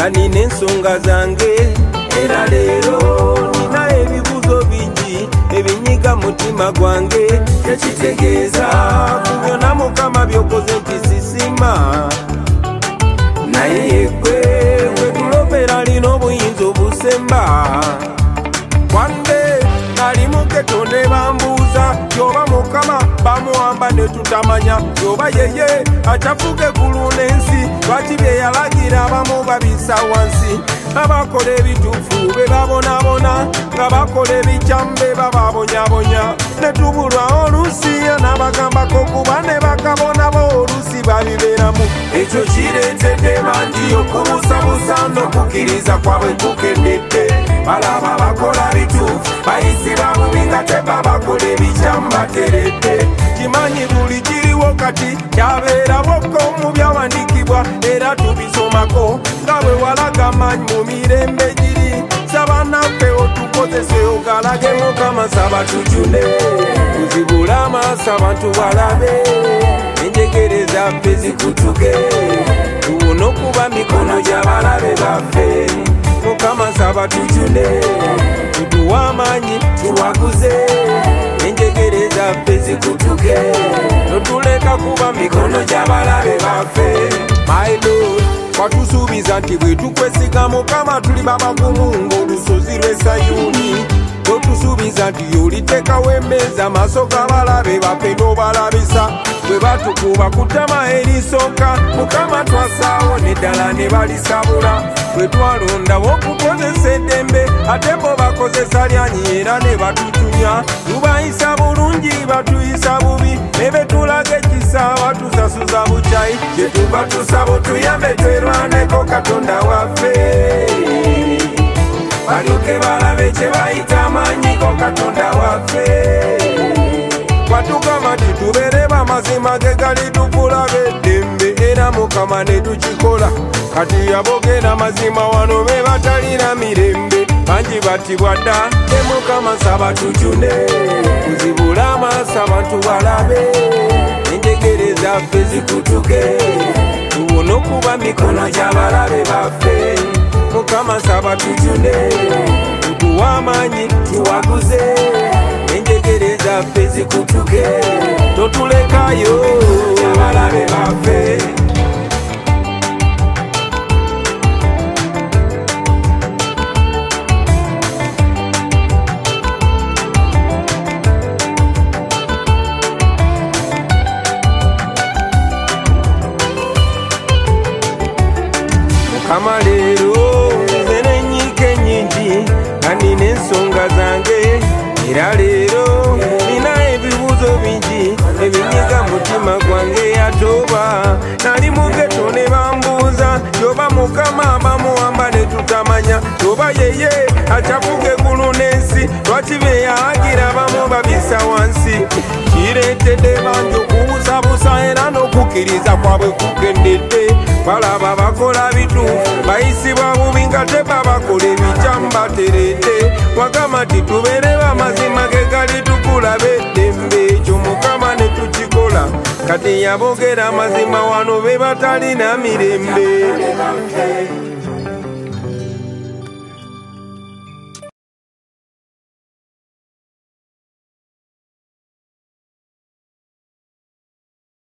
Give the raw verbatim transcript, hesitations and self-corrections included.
nga nina ensonga zange era leero nina ebibuzo bingi ebinyiga mutima gwange tekitegeeza ku byonna Mukama byokoze nti sisima naye yegwe gwe tulopera lina obuyinza obusemba wande nali muketo ne bambuuza yoba Mukama bamuwamba ne tutamanya yoba yeye acafuga eggulu n'ensi lwaki bye yalagira abamu babisa wansi abakola ebituufu be babonabona nga bakola ebikyamu be bababonyabonya ne tubulwa oluusi n'abagambako kuba ne bakabonabo oluusi babibeeramu ekyo kireetedde bangi okubusabusa n'okukkiriza kwabwe kukendedde balaba bakola bituufu bayisi babubi nga tebabakola ebikyamu bateredde kimanyi buli kiriwo kati kyabeeraboko mu byawandiikibwa era tubisomako nga bwe walaga maanyi mu mirembe giri saba naffe otukozese ogalage Mukama saba tujune tuzibula amaaso abantu balabe enjegere zaffe zikutuke tubone okuba mikono gy'abalabe baffe Mukama saba tujune tuduwe amaanyi tuwaguze enjegere zaffe zikutuke totuleka kuba mikono gy'abalabe baffe my Lord watusuubiza nti bwe tukwesiga Mukama tuli babagumu ng'olusozi lw'e Sayuuni totusuubiza nti oliteekawo emmeeza amaaso g'abalabe baffe n'obalabisa bwe batukuba kutama erisooka Mukama twasaawo neddala ne balisabula bwe twalondawo okukozesa eddembe ate bo bakozesa lyanyi era ne batutunya tubayisa bulungi batuyisa bubi ne betulaga ekisa batusasuza bukyayi kye tuba tusaba otuyambe twerwaneko Katonda waffe balyoke balabe kye bayita amaanyiko Katonda waffe watugamba nti tubeere bamazima ge gali tukulaga eddembe era Mukama ne tukikola kati abogera mazima wano be batalina mirembe bangi batibwa dda ne Mukama saba tujune tuzibula amaaso abantu balabe enjegere zaffe zikutuke tubone okuba mikono gy'abalabe baffe Mukama saba tujune tuduwe amaanyi tuwaguze enjegere zaffe zikutuke totulekayo abalabe baffe Mukama leero nze n'enyiike nnyingi nga nina ensonga zange era leero nina ebibuuzo bingi ebinyiga mutima gwange yatoba nali mugeto ne bambuuza yoba Mukama bamuwamba ne tutamanya yoba yeye acafuga eggulu n'ensi lwaki bye yalagira abamu babisa wansi kireetedde bangi okubusabusa era n'okukkiriza kwabwe kukendedde balaba bakola bituufu bayisibwa bubi nga tebabakola ebikyamu bateredde Mukama nti tubeere bamazima ge gali tukulabe eddembe ekyo Mukama ne tukikola kati yabogera amazima wano be batalina mirembe